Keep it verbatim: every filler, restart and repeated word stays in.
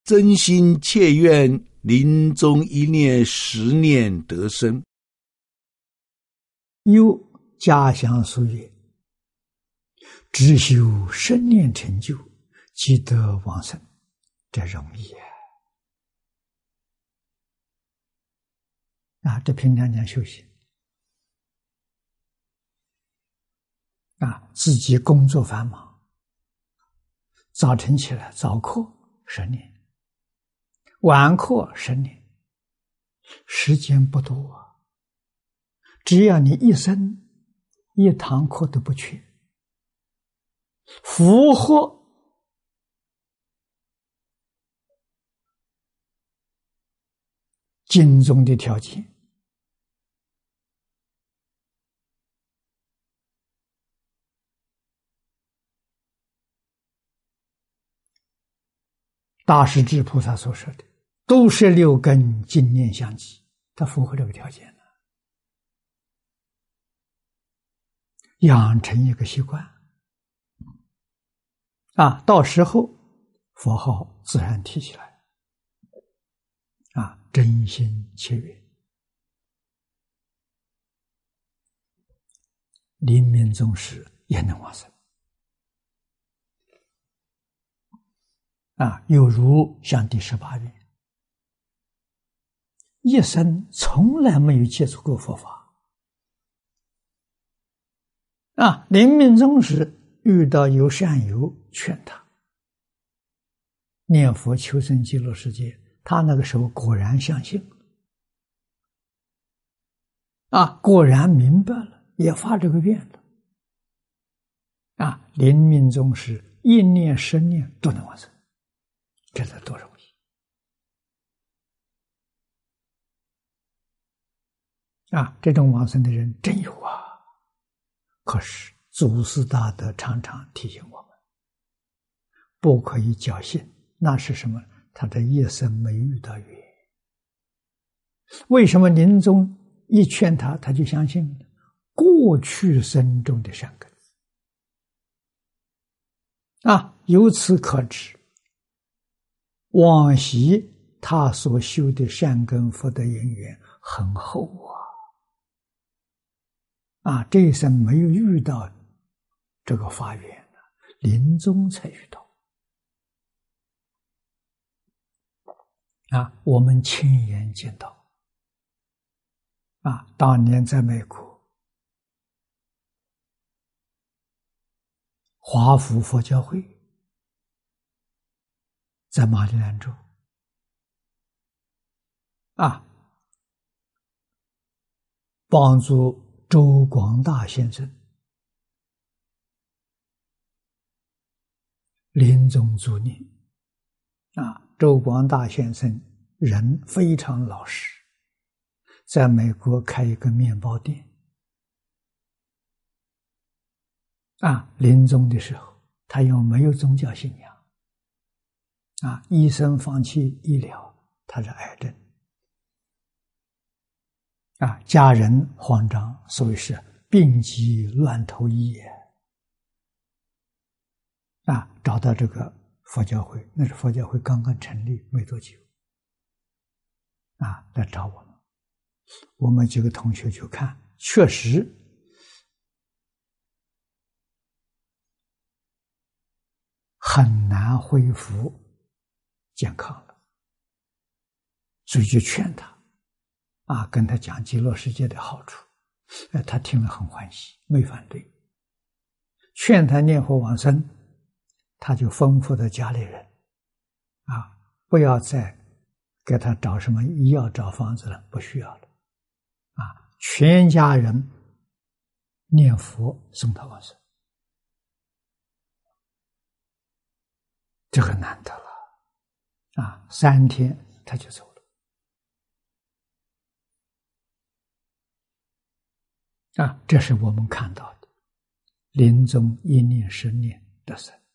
真心切愿临终一念十念得生。 又家乡所曰：只修生念成就，即得往生。这容易啊！啊，这平常讲修行啊，自己工作繁忙，早晨起来早课十年，晚课十年，时间不多啊。只要你一生一堂课都不缺，符合经中的条件，大势至菩萨所说的都是六根净念相继，它符合这个条件了。养成一个习惯啊，到时候佛号自然提起来啊，真心切愿，临命终时也能往生啊。有如像第十八愿，一生从来没有接触过佛法啊，临命终时遇到有善友劝他念佛求生极乐世界，他那个时候果然相信啊，果然明白了，也发这个愿了啊，临命终时一念十念都能往生，这才多容易啊！这种往生的人真有啊。可是祖师大德常常提醒我们，不可以侥幸。那是什么？他的一生没遇到缘。为什么临终一劝他，他就相信了？过去生中的善根啊，由此可知，往昔他所修的善根福德因缘很厚啊。啊，这一生没有遇到这个法缘，临终才遇到。啊，我们亲眼见到。啊，当年在美国华府佛教会，在马里兰州，啊，帮助周广大先生临终助念啊，周广大先生人非常老实，在美国开一个面包店啊，临终的时候他又没有宗教信仰啊，医生放弃医疗，他是癌症啊，家人慌张，所以是病急乱投医啊，找到这个佛教会，那是佛教会刚刚成立没多久啊，来找我们，我们几个同学去看，确实很难恢复健康了，所以就劝他啊，跟他讲极乐世界的好处，呃，他听了很欢喜，没反对。劝他念佛往生，他就吩咐他家里人啊，不要再给他找什么医药找方子了，不需要了啊，全家人念佛送他往生，这个难得了啊！三天他就走了。啊，这是我们看到的临终一念十念得生。